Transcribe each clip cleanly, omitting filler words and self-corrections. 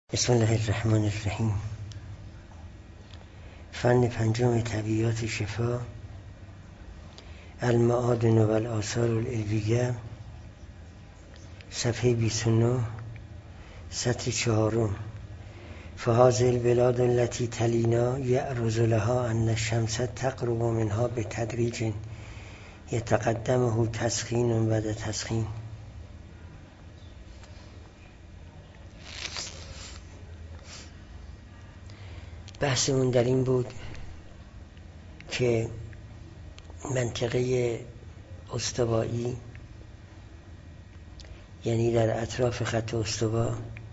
بسم الله الرحمن الرحیم. فن پنجم طبیعیات شفا، المعادن و الآثار العلویه، صفحه 29، سطر 4. فهذه البلاد التي تلینا یعرض لها ان الشمس تغرب منها بتدریج یتقدمه تسخین بعد تسخین. بحثمون در این بود که منطقه استوایی، یعنی در اطراف خط استوا،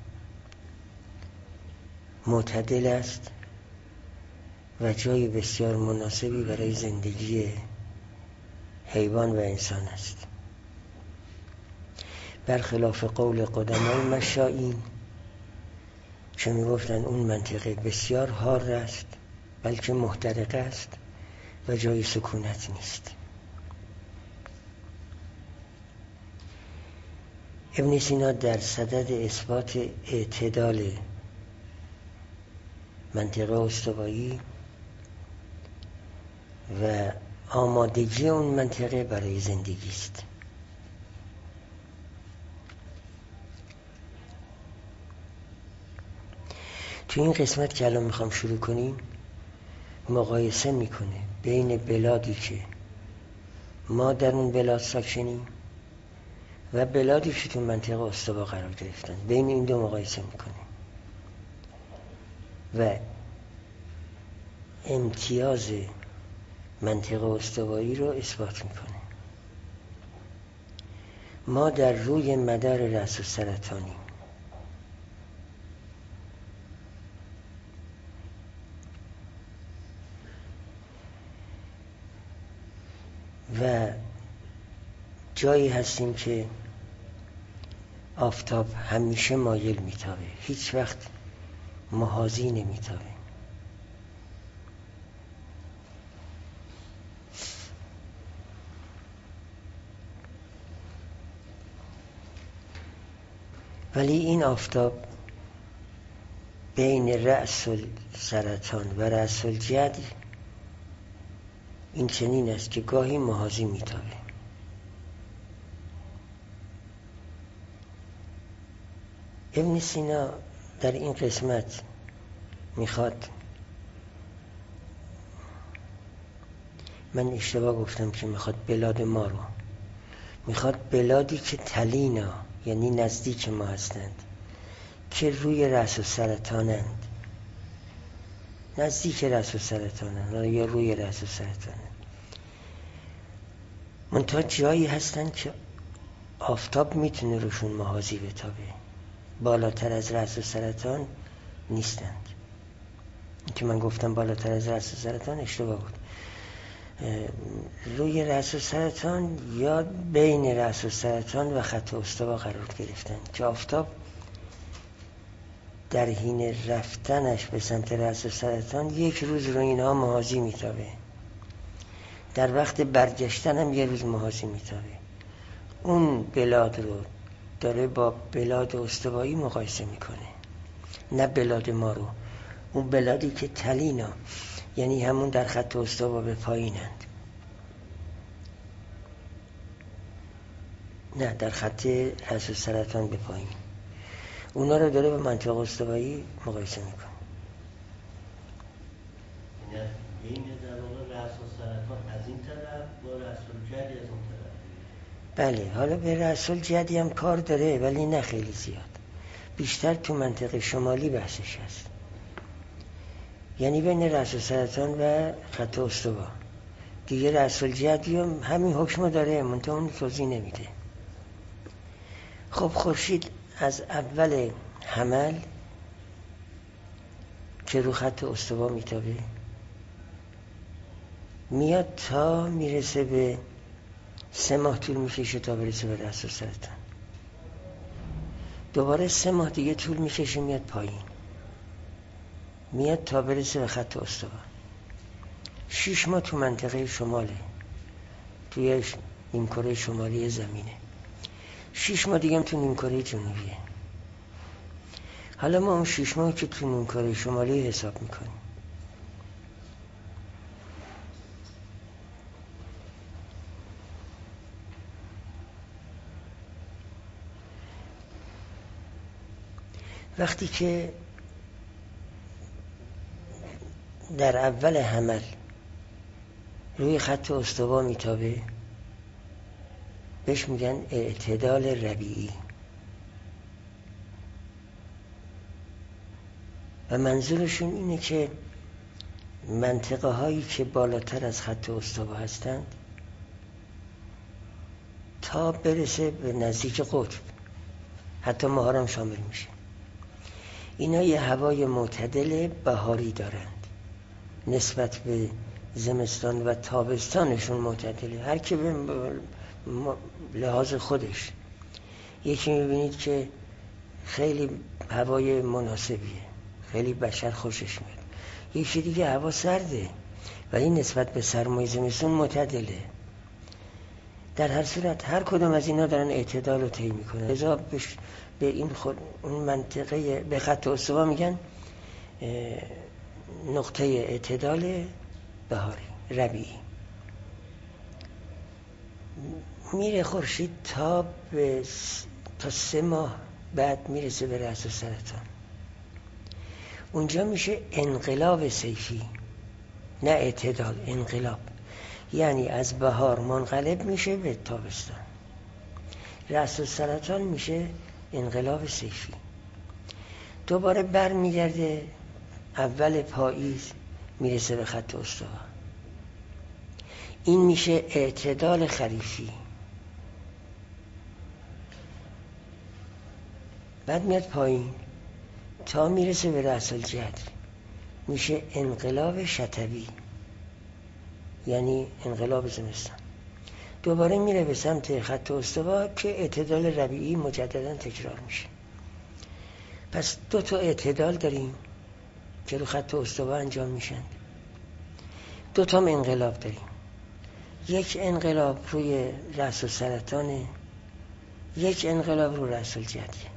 معتدل است و جای بسیار مناسبی برای زندگی حیوان و انسان است، برخلاف قول قدمای مشائین که میگفتن اون منطقه بسیار حار است، بلکه محترق است و جای سکونت نیست. ابن سینا در صدد اثبات اعتدال منطقه استوایی و آمادگی اون منطقه برای زندگی است. تو این قسمت که الان میخوام شروع کنیم مقایسه میکنه بین بلادی که ما در اون بلاد ساکنیم و بلادی که تو منطقه استوا قرار گرفتن، بین این دو مقایسه میکنه و امتیاز منطقه استوایی رو اثبات میکنه. ما در روی مدار رأس السرطانیم و جایی هستیم که آفتاب همیشه مایل میتابه، هیچ وقت محاذی نمیتابه. ولی این آفتاب بین رأس السرطان و رأس الجدی این چنین است که گاهی محاذی میتابه. ابن سینا در این قسمت میخواد، من اشتباه گفتم که میخواد بلاد ما رو، میخواد بلادی که تلینا یعنی نزدیک ما هستند، که روی رأس السرطانند، نزدیک رأس السرطانند یا روی رأس السرطانند، منتها جایی هستند که آفتاب میتونه روشون محاذی بتابه، بالاتر از رأس السرطان نیستند. که من گفتم بالاتر از رأس السرطان اشتباه بود، روی رأس السرطان یا بین رأس السرطان و خط استوا قرار گرفتن که آفتاب در حین رفتنش به سمت رأس السرطان یک روز رو اینها محاذی میتابه، در وقت برگشتن هم یک روز محاذی میتابه. اون بلاد رو داره با بلاد استوایی مقایسه میکنه، نه بلاد ما رو، اون بلادی که تلینا یعنی همون در خط استوا به پایینند، نه در خط رأس السرطان به پایین، اونا رو داره با منطقه استوایی مقایسه میکنه. یعنی بین در واقع رأس السرطان از این طرف با رأس الجدی از اون طرف. بله، حالا به رأس الجدی هم کار داره ولی نه خیلی زیاد، بیشتر تو منطقه شمالی بحثش هست، یعنی بین رأس السرطان و خط استوا. دیگه رأس الجدی هم همین حکم داره، منتها اون توضیح نمیده. خب خورشید از اول حمل که رو خط استوا میتابه میاد تا میرسه به 3 ماه طول میکشه تا برسه به رأس السرطان، دوباره 3 ماه دیگه طول میکشه میاد پایین، میاد تا برسه به خط استوا. 6 ماه تو منطقه شماله، توی نیمکره شمالی زمینه، 6 ماه دیگه هم تو نیمکره جنوبیه. حالا ما اون 6 ماه که تو نیمکره شمالی حساب میکنیم. وقتی که در اول حمل روی خط استوا میتابه بهش میگن اعتدال ربیعی و منظورشون اینه که منطقه هایی که بالاتر از خط استوا هستند تا برسه به نزدیک قطب، حتی ماها هم شامل میشه، اینا یه هوای معتدل بهاری دارند، نسبت به زمستان و تابستانشون معتدله، هر که به لحاظ خودش. یکی میبینید که خیلی هوای مناسبیه، خیلی بشر خوشش میاد، یکی دیگه هوا سرده ولی نسبت به سرمای زمستان معتدله. در هر صورت هر کدوم از اینا دارن اعتدال رو طی میکنن، لذا به این اون منطقه به خط استوا میگن نقطه اعتدال بهاری ربیعی. میره خورشید تا 3 ماه بعد میرسه به رأس السرطان. اونجا میشه انقلاب صیفی، نه اعتدال، انقلاب، یعنی از بهار منقلب میشه به تابستان. رأس السرطان میشه انقلاب صیفی. دوباره بر میگرده اول پاییز میرسه به خط استوا، این میشه اعتدال خریفی. بعد میاد پایین تا میرسه به رأس الجدر، میشه انقلاب شتوی، یعنی انقلاب زمستان. دوباره میره به سمت خط استوا که اعتدال ربیعی مجددا تکرار میشه. پس 2 تا اعتدال داریم که رو خط استوا انجام میشن، 2 تا انقلاب داریم. یک انقلاب روی رأس السرطانه، یک انقلاب رو رأس الجدر.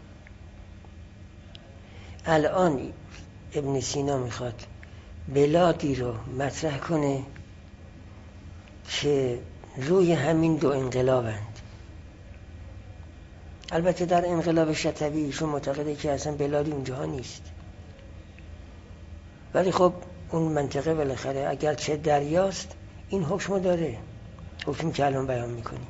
الان ابن سینا میخواد بلادی رو مطرح کنه که روی همین 2 انقلابند. البته در انقلاب شتوی ایشون معتقده که اصلا بلادی اونجاها نیست، ولی خب اون منطقه بالاخره اگر چه دریاست این حکمو داره، حکم که الان بیان میکنیم.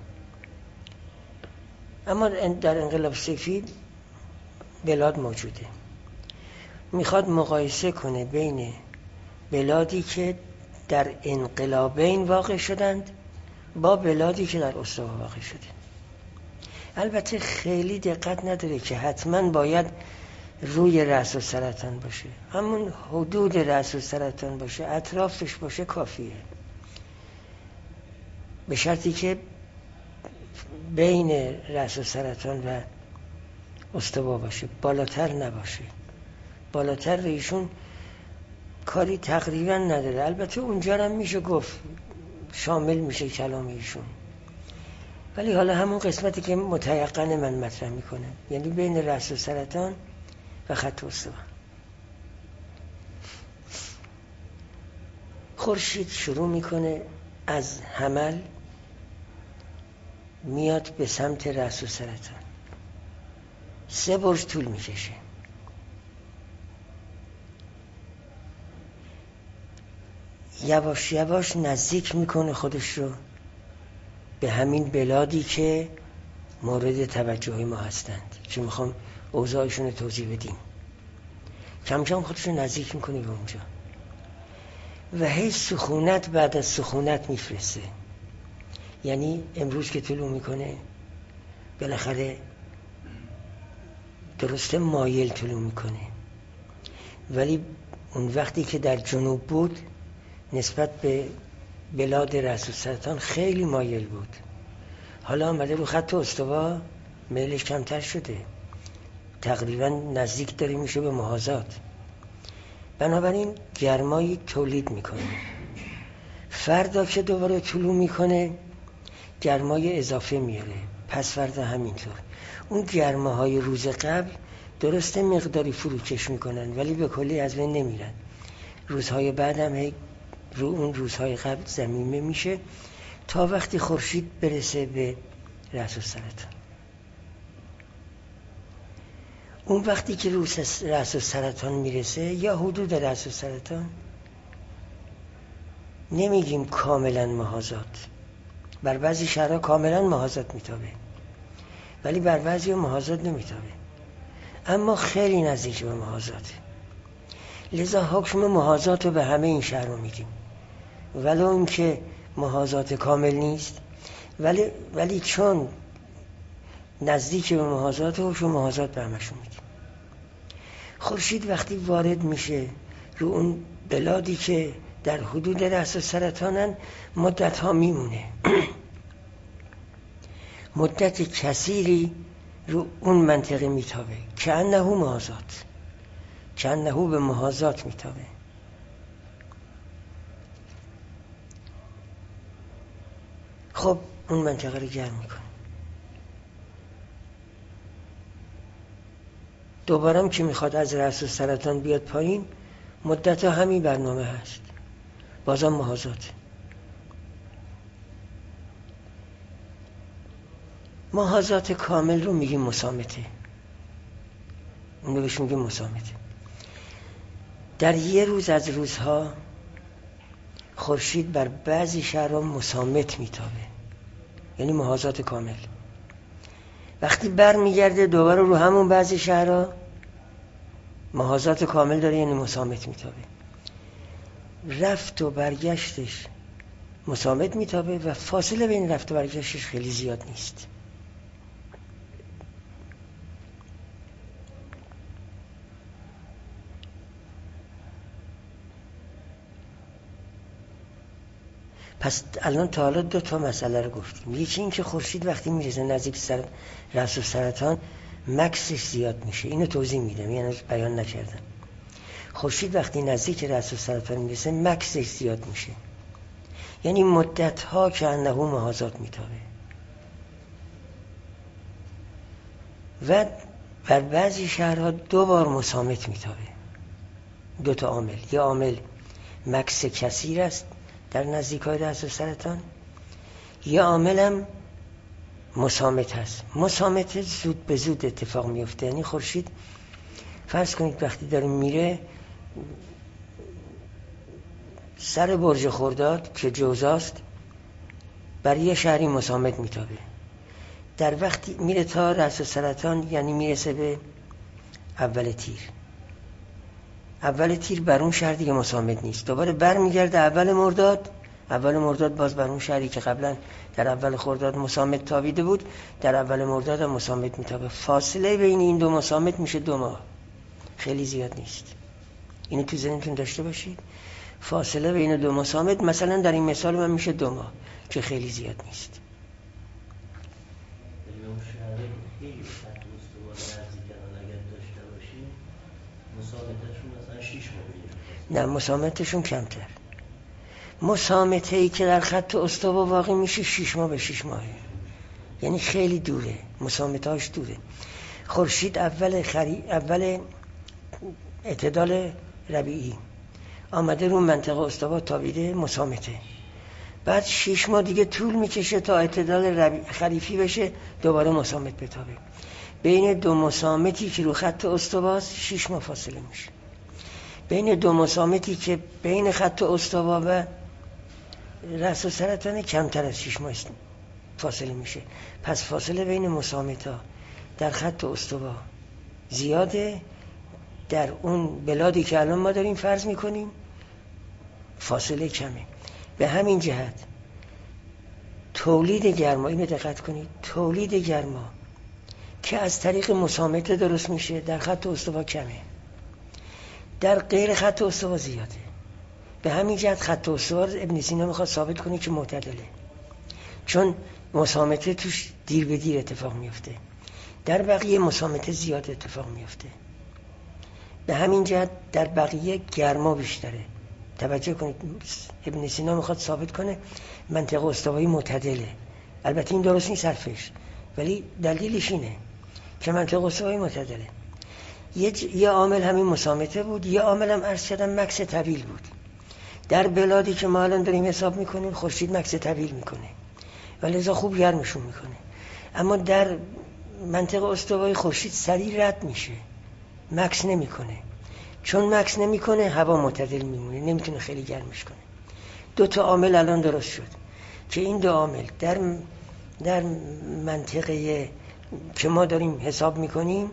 اما در انقلاب صیفی بلاد موجوده. میخواد مقایسه کنه بین بلادی که در انقلابین واقع شدند با بلادی که در استوا واقع شده. البته خیلی دقت نداره که حتما باید روی رأس السرطان باشه، همون حدود رأس السرطان باشه، اطرافش باشه کافیه، به شرطی که بین رأس السرطان و استوا باشه، بالاتر نباشه. بالاتر به ایشون کاری تقریبا نداره. البته اونجا هم میشه گفت شامل میشه کلام ایشون، ولی حالا همون قسمتی که متیقن من مطرح میکنه، یعنی بین رأس السرطان و خط استوا. خورشید شروع میکنه از حمل میاد به سمت رأس السرطان، 3 برج طول میکشه. یواش یواش نزدیک میکنه خودش رو به همین بلادی که مورد توجه ما هستند، که میخوام اوضاعشون رو توضیح بدیم. کم کم خودش رو نزدیک میکنه به اونجا و هی سخونت بعد از سخونت میفرسته. یعنی امروز که طلوع میکنه بالاخره درسته مایل طلوع میکنه، ولی اون وقتی که در جنوب بود نسبت به بلاد رأس السرطان خیلی مایل بود. حالا آمده رو خط استوا میلش کمتر شده، تقریبا نزدیک داره میشه به محاذات. بنابراین گرمایی تولید میکنه. فردا که دوباره طلوع میکنه گرمای اضافه میاره، پس فردا همینطور. اون گرماهای روز قبل درسته مقداری فروکش میکنن ولی به کلی از بین نمیرن. روزهای بعد هم رو اون روزهای قبل ضمیمه میشه تا وقتی خورشید برسه به رأس السرطان. اون وقتی که رأس السرطان میرسه یا حدود رأس السرطان، نمیگیم کاملا محاذات، بر بعضی شهرها کاملا محاذات میتابه ولی بر بعضی محاذات نمیتابه، اما خیلی نزدیک به محاذاته. لذا حکم محاذات رو به همه این شهرها میدیم، ولو این که محاذات کامل نیست، ولی چون نزدیک به محاذات حکم محاذات به همشون میدیم. خورشید وقتی وارد میشه رو اون بلادی که در حدود رأس السرطانن، مدت ها میمونه مدت کثیری رو اون منطقه میتابه، کأنه محاذات، کأنه به محاذات میتابه. خب اون منطقه رو گرم میکنه. دوبارم که میخواد از رأس السرطان بیاد پایین، مدت ها همین برنامه هست، بازم محاذات. محاذات کامل رو میگیم مسامته، اون رو بهش میگیم مسامته. در یه روز از روزها خورشید بر بعضی شهرها مسامت میتابه، یعنی محاذات کامل. وقتی بر میگرده دوباره رو همون بعضی شهرها محاذات کامل داره، یعنی مسامت میتابه. رفت و برگشتش مسامت میتابه و فاصله بین رفت و برگشتش خیلی زیاد نیست. پس الان تا حالا 2 مسئله رو گفتیم. یکی این که خورشید وقتی میرسه نزدیک رأس السرطان مکسش زیاد میشه، اینو توضیح میدم، یعنی بیان نکردم. خورشید وقتی نزدیک رأس السرطان میرسه مکسش زیاد میشه، یعنی مدت ها که انه محاذات میتابه و بر بعضی شهرها 2 بار مسامت میتابه. 2 عامل، یه عامل مکس کثیر است در نزدیکای رأس السرطان، یه عامل هم مسامت هست. مسامت زود به زود اتفاق میفته، یعنی خورشید فرض کنید وقتی داره میره سر برج خرداد که جوزاست بر یه شهری مسامت میتابه، در وقتی میره تا رأس السرطان یعنی میرسه به اول تیر. اول تیر بر اون شهر دیگه مسامت نیست، دوباره بر میگرده اول مرداد باز بر اون شهری که قبلا در اول خرداد مسامت تابیده بود، در اول مرداد هم مسامت میتابه. فاصله بین این 2 مسامت میشه 2 ماه، خیلی زیاد نیست. اینو تو ذهنتون داشته باشید. فاصله بین 2 مسامت مثلا در این مثال من میشه 2 ماه که خیلی زیاد نیست. نه، مسامتشون کمتر. مسامته‌ای که در خط استوا واقع میشه 6 ماه به 6 ماهه، یعنی خیلی دوره، مسامتهاش دوره. خورشید اول اعتدال ربیعی آمده رو منطقه استوا تابیده، مسامته. بعد 6 ماه دیگه طول میکشه تا اعتدال خریفی بشه، دوباره مسامت بتابه. بین 2 مسامتی که رو خط استواست 6 ماه فاصله میشه. بین 2 مسامتی که بین خط استوا و رأس السرطان کمتر از 6 ماه فاصله میشه. پس فاصله بین مسامت‌ها در خط استوا زیاده، در اون بلادی که الان ما داریم فرض میکنیم فاصله کمه. به همین جهت تولید گرما، اینو دقت کنید، تولید گرما که از طریق مسامت درست میشه در خط استوا کمه، در غیر خط استوا زیاده. به همین جهت خط استوا ابن سینا میخواد ثابت کنه که معتدله، چون مسامت توش دیر به دیر اتفاق میفته، در بقیه مسامت زیاد اتفاق میفته. به همین جهت در بقیه گرما بیشتره. توجه کنید، ابن سینا میخواد ثابت کنه منطقه استوایی معتدله. البته این درست نیست حرفش، ولی دلیلش اینه که منطقه استوایی معتدله. یه عامل همین مسامته بود، یه عامل هم عرض کردم مکث طویل بود. در بلادی که ما الان داریم حساب میکنیم خورشید مکث طویل میکنه و لذا خوب گرمشون میکنه، اما در منطقه استوایی خورشید سریع رد میشه، مکث نمیکنه. چون مکث نمیکنه هوا معتدل میمونه، نمیتونه خیلی گرمش کنه. 2 عامل الان درست شد که این 2 عامل در منطقه که ما داریم حساب میکنیم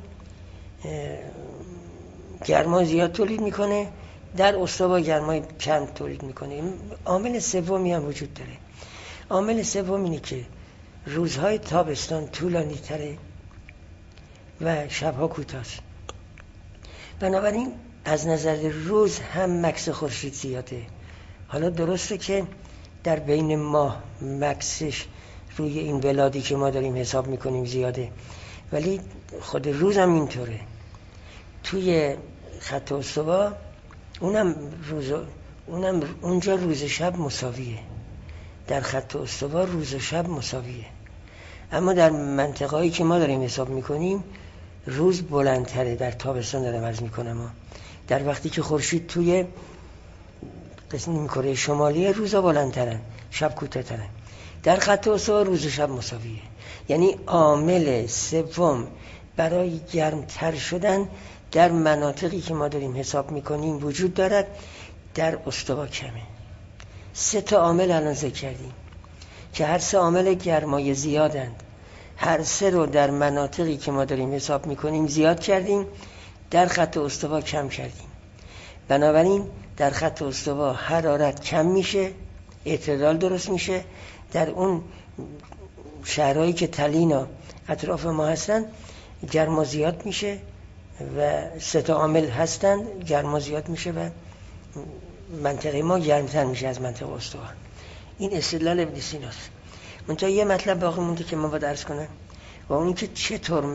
گرما زیاد تولید میکنه، در استوا گرمای کم تولید میکنه. عامل سومی هم وجود داره. عامل سوم اینه که روزهای تابستان طولانی تره و شبها کوتاست. بنابراین از نظر روز هم مکث خورشید زیاده. حالا درسته که در بین ماه مکثش روی این بلادی که ما داریم حساب میکنیم زیاده، ولی خود روز هم اینطوره. توی خط استوا اونم اونجا روز شب مساویه، در خط استوا روز و شب مساویه، اما در منطقه‌ای که ما داریم حساب میکنیم روز بلندتره. در تابستان دارم عرض میکنم، در وقتی که خورشید توی قسم کره شمالی روزا بلندترن، شب کوتاه‌ترن. در خط استوا روز و شب مساویه. یعنی عامل سوم برای گرمتر شدن در مناطقی که ما داریم حساب میکنیم وجود دارد، در استوا کمه. 3 عامل الان ذکر کردیم که هر 3 عامل گرمای زیادند. هر 3 رو در مناطقی که ما داریم حساب میکنیم زیاد کردیم، در خط استوا کم کردیم. بنابراین در خط استوا حرارت کم میشه، اعتدال درست میشه. در اون شهرهایی که تلینا اطراف ما هستن گرما زیاد میشه و 3 عامل هستن، گرما زیاد میشه و منطقه ما گرمتر میشه از منطقه استوا. این استدلال ابن سیناست. منتها یه مطلب باقی مونده که من باید عرض کنم و اون که چطور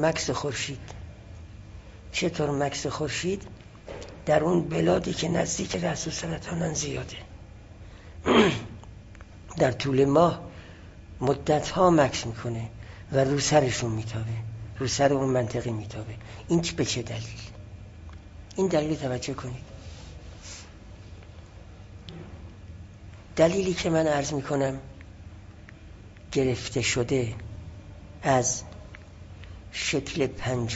مکث خورشید در اون بلادی که نزدیک رأس السرطانن زیاده. در طول ماه مدت‌ها مکث میکنه و رو سرشون میتابه، رو سر اون منطقه میتابه. این به چه دلیل؟ این دلیل توجه کنید. دلیلی که من عرض میکنم گرفته شده از شکل 5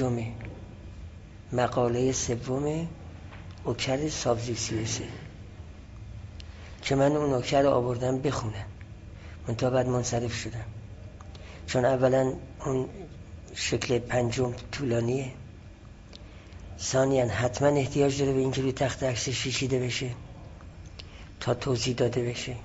مقاله 3 اوکر سابزیسیوسه که من اون اوکر رو آوردم بخونم، منتها بعد منصرف شدم. چون اولا اون شکل 5 طولانیه، ثانیاً حتما احتیاج داره به اینکه روی تخت عکس کشیده بشه تا توضیح داده بشه.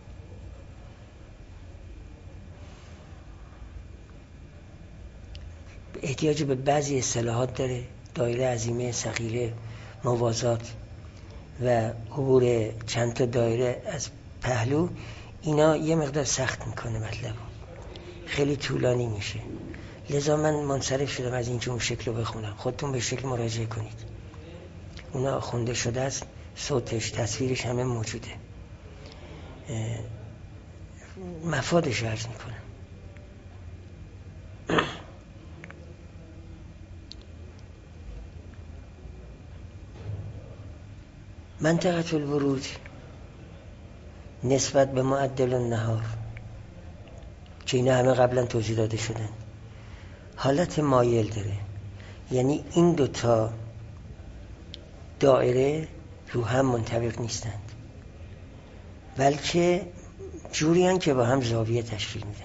احتیاج به بعضی اصطلاحات داره، دایره عظیمه، صغیره، موازات و عبور چند تا دایره از پهلو. اینا یه مقدار سخت میکنه مطلبو، خیلی طولانی میشه. لذا من منصرف شدم از اینکه اون شکل رو بخونم. خودتون به شکل مراجعه کنید، اونا خونده شده است، صوتش، تصویرش همه موجوده. مفادش عرض میکنم. منطقه الورود نسبت به معدل النهار که اینا همه قبلا توضیح داده شدن حالت مایل داره. یعنی این 2 دایره رو هم منطبق نیستند، بلکه جوری هستند که با هم زاویه تشکیل میدن.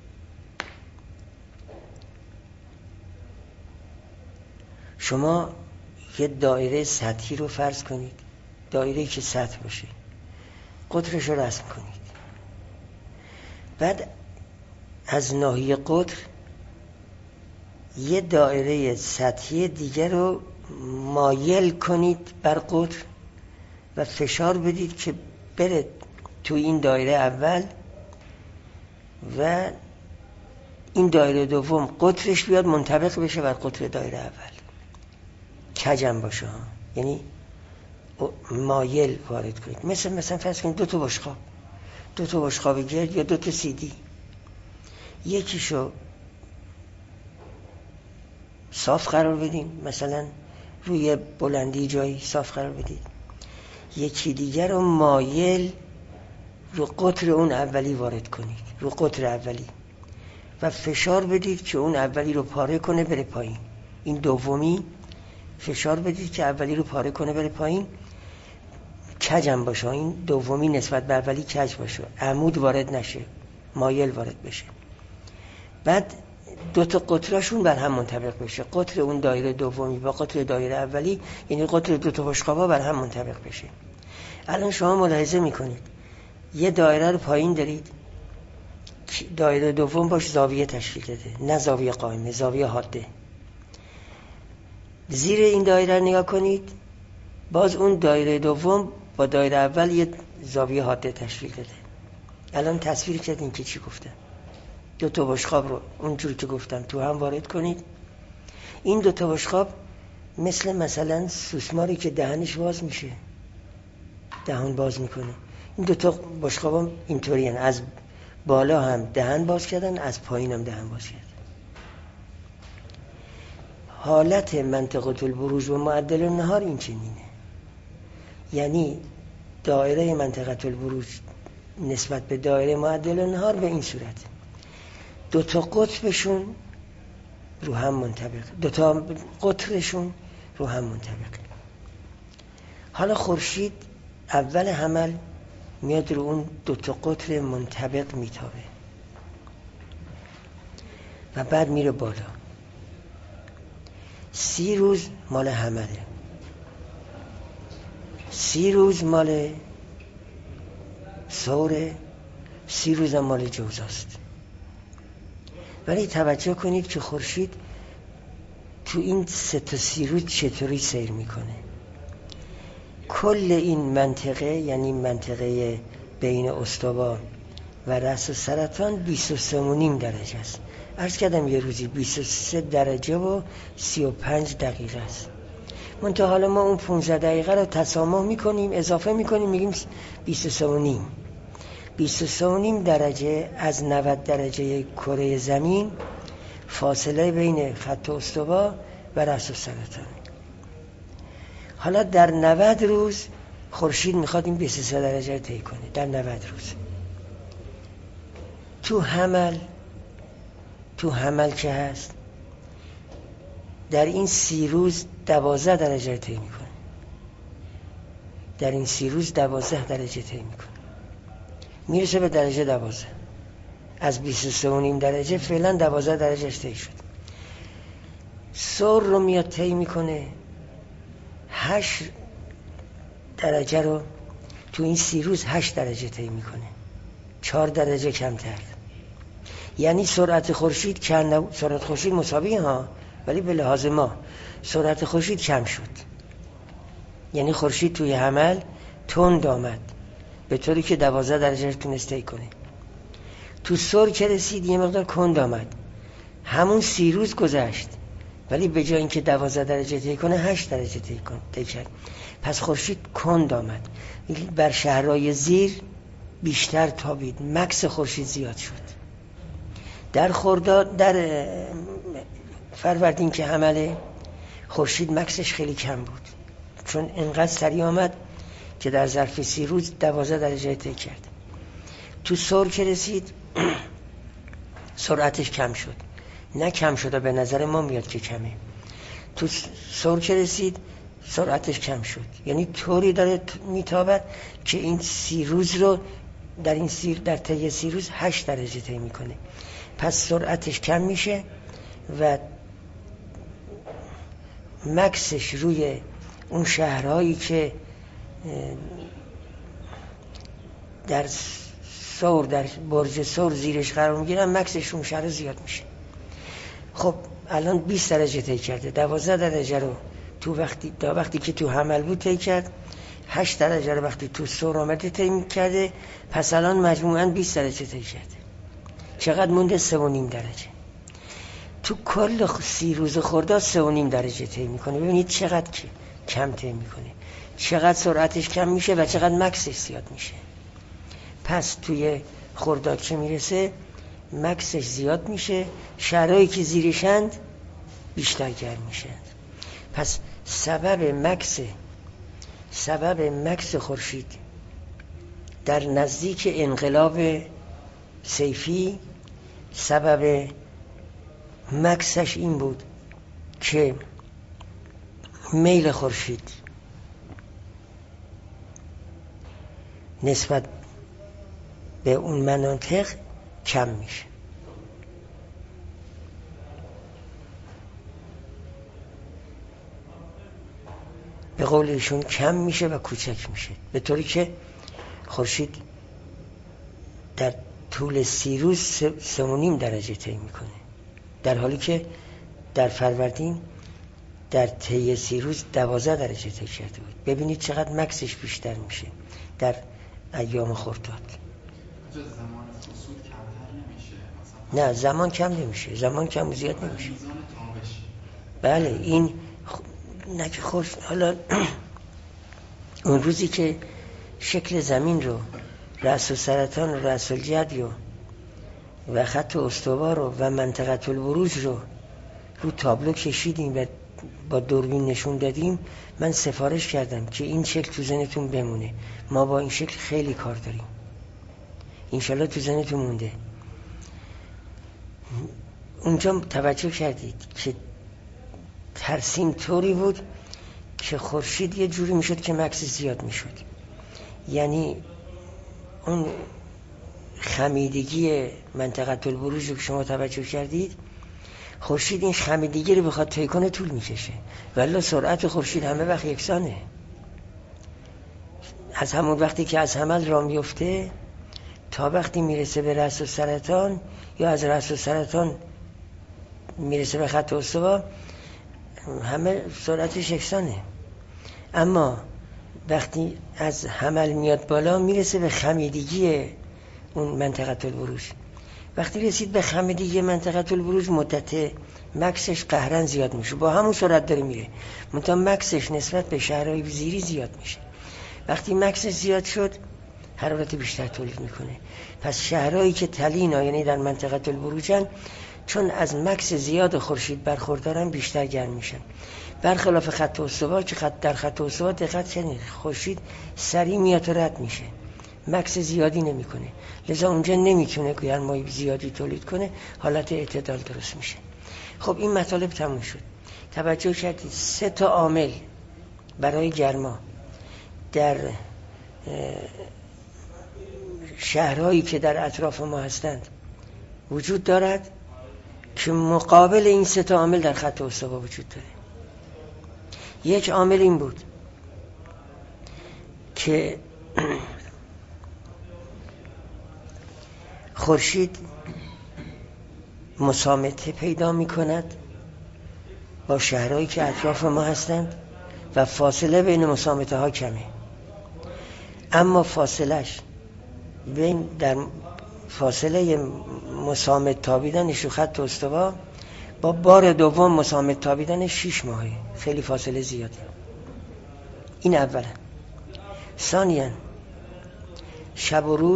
شما یه دایره سطحی رو فرض کنید، دایره‌ای که سطح باشه، قطرش رو رسم کنید. بعد از ناحیه قطر یه دایره سطحی دیگر رو مایل کنید بر قطر و فشار بدید که بره تو این دایره اول و این دایره دوم قطرش بیاد منطبق بشه بر قطر دایره اول، کجم باشه. یعنی مایل وارد کنید. مثلا فرض کنید 2 تا بشقاب گرد یا 2 تا CD، یکیشو صاف قرار بدیم، مثلا روی بلندی جایی صاف قرار بدید، یکی دیگر رو مایل رو قطر اون اولی وارد کنید، رو قطر اولی، و فشار بدید که اون اولی رو پاره کنه بره پایین. این دومی فشار بدید که اولی رو پاره کنه بره پایین، کجم باشه، این دومی نسبت به اولی کج باشه، عمود وارد نشه، مایل وارد بشه. بعد دو تا قطرشون بر هم منطبق بشه، قطر اون دایره دومی با قطر دایره اولی، یعنی قطر دو تا بشقابا بر هم منطبق بشه. الان شما ملاحظه میکنید یه دایره رو پایین دارید، دایره دوم باش زاویه تشکیل داده، نه زاویه قائمه، زاویه حاده. زیر این دایره نگاه کنید، باز اون دایره دوم با دایره اول یه زاویه حاده تشکیل داده. الان تصویر کردین که چی گفتم؟ دو تا بشقاب رو اونجوری که گفتم تو هم وارد کنید. این دو تا بشقاب مثلا سوسماری که دهنش باز میشه، دهان باز میکنه. این دو تا بشقاب هم اینطوری هن. از بالا هم دهن باز کردن، از پایین هم دهن باز کردن. حالت منطقه البروج و معدل النهار این چنینه، یعنی دایره منطقه البروج نسبت به دایره معدل النهار به این صورت، دو تا قطبشون رو هم منطبق، دو تا قطرشون رو هم منطبق. حالا خورشید اول حمل میاد رو اون دو تا قطر منطبق میتابه و بعد میره بالا. 30 روز مال حمله، 30 روز مال ثوره، 30 روز مال جوزاست. ولی توجه کنید که خورشید تو این 3 تا 30 روز چطوری سیر میکنه. کل این منطقه، یعنی منطقه بین استوا و رأس السرطان 23.5 درجه است. عرض کردم یه روزی 23 درجه و 35 دقیقه است. منتها حالا ما اون 15 دقیقه رو تسامح میکنیم، اضافه میکنیم، میگیم 23.5. 23.5 درجه از 90 درجه کره زمین فاصله بین خط استوا و رأس السرطان. حالا در 90 روز خورشید میخواد این 23 درجه رو طی کنه. در 90 روز تو حمل که هست در این 30 روز 12 درجه رو طی میکنه. در این 30 روز 12 درجه طی میکنه، میرسه به درجه 12. از 23.5 درجه فعلا 12 درجه طی شد. ثور رو میاد طی میکنه، 8 درجه رو تو این 30 روز 8 درجه طی میکنه، 4 درجه کمتر. یعنی سرعت خورشید سرعت خورشید مساوی ها، ولی به لحاظ ما سرعت خورشید کم شد. یعنی خورشید توی حمل تند آمد به طوری که 12 درجه تونست طی کنه. تو ثور که رسید یه مقدار کند آمد، همون 30 روز گذشت ولی به جای اینکه 12 درجه طی کنه 8 درجه طی کرد. پس خورشید کند آمد، بر شهرهای زیر بیشتر تابید، مکس خورشید زیاد شد. در خرداد، در فروردین که حمله، خورشید مکسش خیلی کم بود، چون انقدر سریع آمد که در ظرف 30 روز 12 درجه طی کرد. تو ثور که رسید سرعتش کم شد، نه کم شده، به نظر ما میاد که کمه. تو ثور که رسید سرعتش کم شد، یعنی طوری داره میتابد که این 30 روز رو در طی 30 روز 8 درجه طی میکنه. پس سرعتش کم میشه و مکسش روی اون شهرهایی که در ثور، در برج ثور زیرش قرار میگیرن، مکسش اون شهر زیاد میشه. خب الان 20 درجه طی کرده، 12 درجه رو وقتی که تو حمل بود طی کرد، 8 درجه رو وقتی تو ثور آمده طی کرده، پس الان مجموعاً 20 درجه طی کرده. چقدر مونده؟ 3.5 درجه. تو کل 30 روز خرداد 3.5 درجه طی میکنه. ببینید چقدر کم طی میکنه، چقدر سرعتش کم میشه و چقدر مکسش زیاد میشه. پس توی خرداد که میرسه مکسش زیاد میشه، شهرهایی که زیرشند بیشتر گرم میشند. پس سبب مکث خورشید در نزدیک انقلاب صیفی، سبب مکثش این بود که میل خورشید نسبت به اون مناطق کم میشه. به قول ایشون کم میشه و کوچک میشه، به طوری که خورشید در طول 30 روز 3.5 درجه طی میکنه، در حالی که در فروردین در طی 30 روز 12 درجه طی کرده بود. ببینید چقدر مکثش بیشتر میشه در ایام خرداد. زمان فصول کمتر نمیشه؟ نه، زمان کم نمیشه، زمان کم و زیاد نمیشه. میزان تابش. بله، این نه که حالا اون روزی که شکل زمین رو، رأس السرطان و رأس الجدی و خط استوا رو و منطقه البروج رو تابلو کشیدیم و با دوربین نشون دادیم، من سفارش کردم که این شکل تو ذهنتون بمونه. ما با این شکل خیلی کار داریم، انشالله تو ذهنتون مونده. اونجا توجه کردید که ترسیم طوری بود که خورشید یه جوری میشد که مکث زیاد میشد، یعنی اون خمیدگی منطقه البروج رو که شما توجه کردید، خورشید این خمیدگی رو بخواد طی کنه طول میکشه، ولی سرعت خورشید همه وقت یکسانه. از همون وقتی که از حمل راه میفته تا وقتی میرسه به رأس السرطان یا از رأس السرطان میرسه به خط استوا، همه سرعتش یکسانه. اما وقتی از حمل میاد بالا میرسه به خمیدگی اون منطقه البروج. وقتی رسید به خمیدگی منطقه البروج، مدت مکثش قهرن زیاد میشه، با همون سرعت داره میره، منتها مکثش نسبت به شهرهای زیری زیاد میشه. وقتی مکثش زیاد شد، حرارت بیشتر تولید میکنه. پس شهرهایی که تلینا، یعنی در منطقه البروجن، چون از مکث زیاد خورشید برخوردارن بیشتر گرم میشن، برخلاف خط استوا که در خط استوا دقت کنید خورشید سریع میاد و رد میشه، مکث زیادی نمیکنه، لذا اونجا نمیتونه گرمای زیادی تولید کنه، حالت اعتدال درست میشه. خب این مطالب تموم شد. توجه کردید 3 عامل برای گرما در شهرهایی که در اطراف ما هستند وجود دارد که مقابل این 3 عامل در خط استوا وجود داره. یک عامل این بود که خورشید مسامته پیدا می کند با شهرهایی که اطراف ما هستند و فاصله بین مسامته ها کمه، اما فاصلش بین در فاصله مسامت تابیدنش و خط استوا با بار دوم مسامت تابیدن 6 ماهه، خیلی فاصله زیادی. این اولا. ثانیاً شب و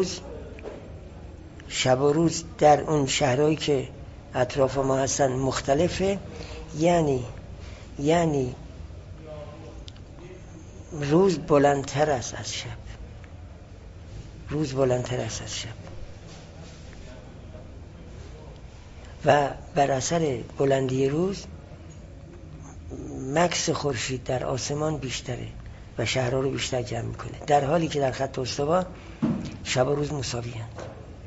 روز در اون شهرهایی که اطراف ما هستن مختلفه، یعنی روز بلندتر است از شب، و بر اثر بلندی روز مکث خورشید در آسمان بیشتره و شهرها رو بیشتر گرم میکنه، در حالی که در خط استوا شب و روز مساوی هستند.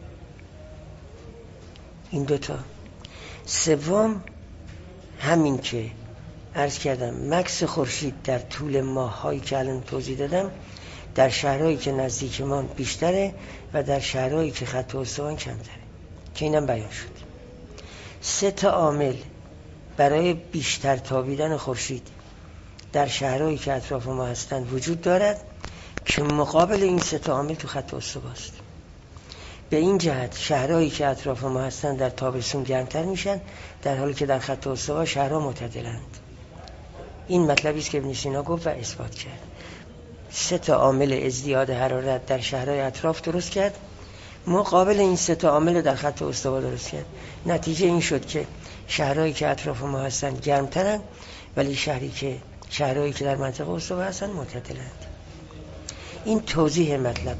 این 2 تا. سوم همین که عرض کردم، مکث خورشید در طول ماه‌هایی که الان توضیح دادم در شهرهایی که نزدیک ما بیشتره و در شهرهایی که خط استوا کمتره، که اینم بیان شد. 3 عامل برای بیشتر تابیدن خورشید در شهرهایی که اطراف ما هستند وجود دارد که مقابل این 3 عامل تو خط استوا است. به این جهت شهرهایی که اطراف ما هستند در تابستون گرمتر میشن، در حالی که در خط استوا شهرها معتدلند. این مطلبی است که ابن سینا گفت و اثبات کرد. 3 عامل ازدیاد حرارت در شهرهای اطراف درست کرد، مقابل این 3 عامل در خط استوا درست کرد. نتیجه این شد که شهرهایی که اطراف ما هستند گرمترن، ولی شهرهایی که در منطقه استوا هستن معتدلند. این توضیح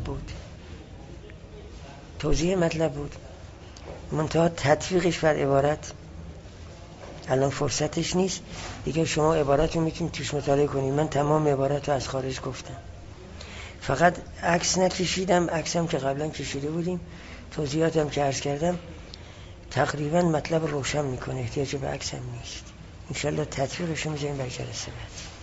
مطلب بود. منتها تطبیقش بر عبارت الان فرصتش نیست دیگه. شما عبارت رو میتونید توش مطالعه کنید. من تمام عبارت رو از خارج گفتم، فقط عکس نکشیدم. عکسم که قبلا کشیده بودیم، توضیحاتم که عرض کردم تقریبا مطلب روشن میکنه، احتیاج به عکسم نیست. انشالله تطبیقش رو میذاریم بر جلسه بعد.